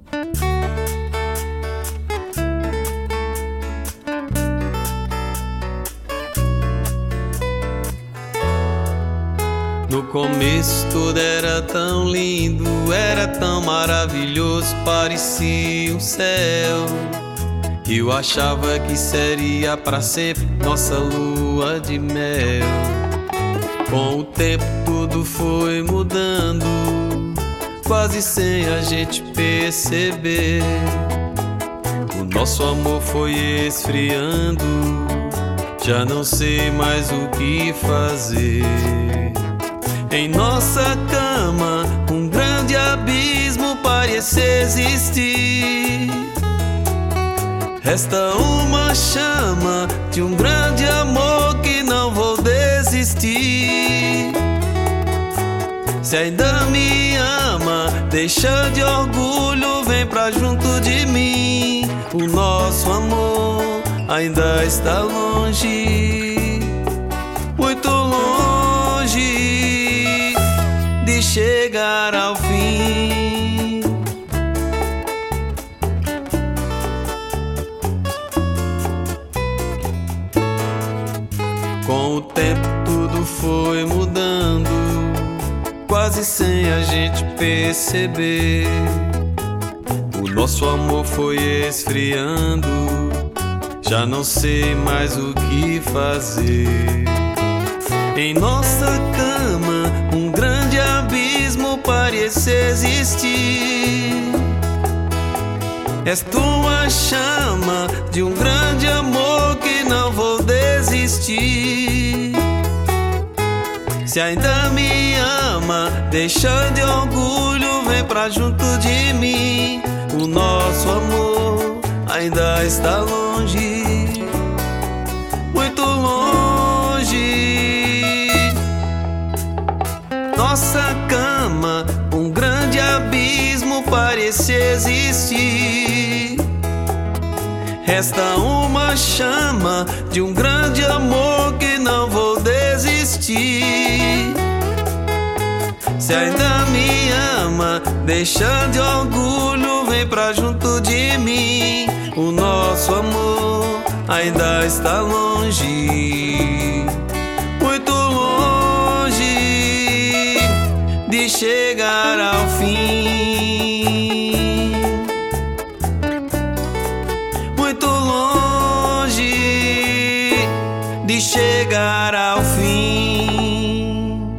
No começo tudo era tão lindo, era tão maravilhoso, parecia um céu. Eu achava que seria pra sempre nossa lua de mel. Com o tempo tudo foi mudando, quase sem a gente perceber. O nosso amor foi esfriando, já não sei mais o que fazer. Em nossa cama, um grande abismo parecia existir. Resta uma chama de um grande amor que não vou desistir. Se ainda me ama, deixa de orgulho, vem pra junto de mim. O nosso amor ainda está longe, muito longe de chegar ao fim. Com o tempo tudo foi mudando, quase sem a gente perceber. O nosso amor foi esfriando, já não sei mais o que fazer. Em nossa cama, um grande abismo parecia existir. És tua chama de um grande amor que não vou desistir. Se ainda me ama, deixa de orgulho, vem pra junto de mim. O nosso amor ainda está longe, muito longe. Nossa cama, um grande abismo parecia existir. Resta uma chama de um grande amor que não vou desistir. Se ainda me ama, deixa de orgulho, vem pra junto de mim. O nosso amor ainda está longe, muito longe de chegar